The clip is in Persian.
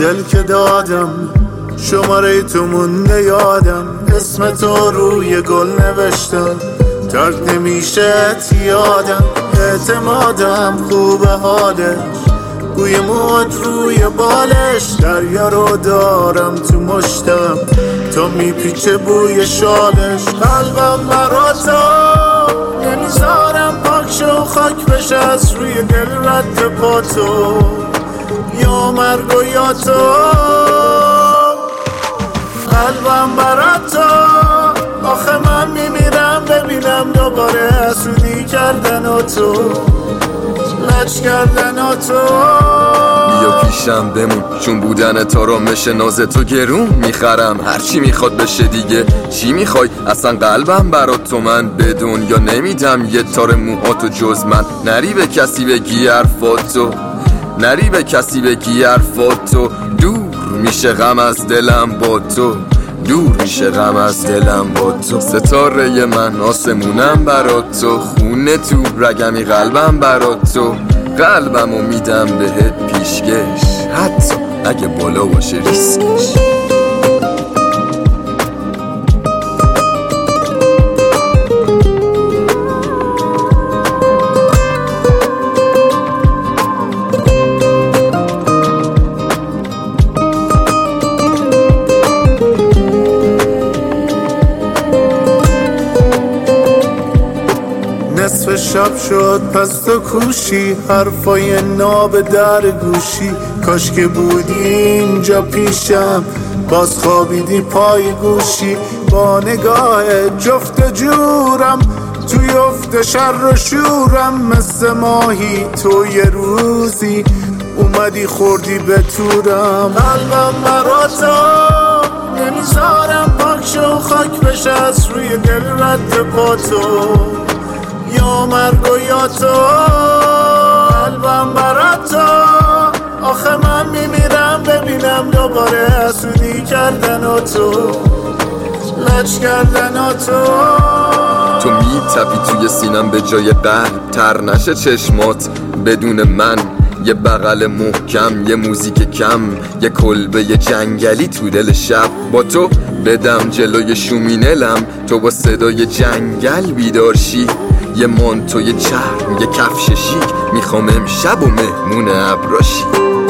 دل که دادم شماره تو مونده یادم، اسم تو روی گل نوشتم ترک نمیشه یادم، اعتمادم خوبه حالش بوی موت روی بالش، دریا رو دارم تو مشتم تا میپیچه بوی شالش، قلبم برا تو نمیذارم پاک شو خاک بشه از روی دل رد پا تو، یا مرگ و یا تو، قلبم برا تو، آخه من میمیرم ببینم دوباره حسودی کردن و تو، لج کردن و تو. بیا پیشم بمون چون بودن تو رو مشه ناز تو گرون میخرم، هرچی میخواد بشه دیگه چی میخوای اصلا قلبم برات تو من بدون، یا نمیدم یه تار موهاتو جز من، نری به کسی بگی حرفاتو، نری به کسی بگی حرفاتو، دور میشه غم از دلم با تو، دور میشه غم از دلم با تو، ستاره من آسمونم برات تو، خونه تو رگمی قلبم برات تو، قلبمو میدم بهت پیشکش حتی اگه بالا باشه ریسکش. نصف شب شد پس تو کوشی، حرفای ناب در گوشی، کاش که بودی اینجا پیشم باز خوابیدی پای گوشی، با نگاه جفت جورم توی افت شر و شورم، مثل ماهی تو یه روزی اومدی خوردی به تورم، قلبم برا تو نمیذارم پاک شو خاک بشه از روی دل رد پا تو، یا مرگ و یا تو، قلبم برا تو، آخه من میمیرم ببینم دوباره حسودی کردن و تو، لج کردن و تو میتپی توی سینم به جای قلب، تر نشه چشمات بدون من، یه بغل محکم یه موزیک کم، یه کلبه یه جنگلی تو دل شب، با تو بدم جلوی شومینلم تو با صدای جنگل بیدارشی، یه مانتو یه چرم یه کفش شیک، میخوام امشب و مهمون ابراشی.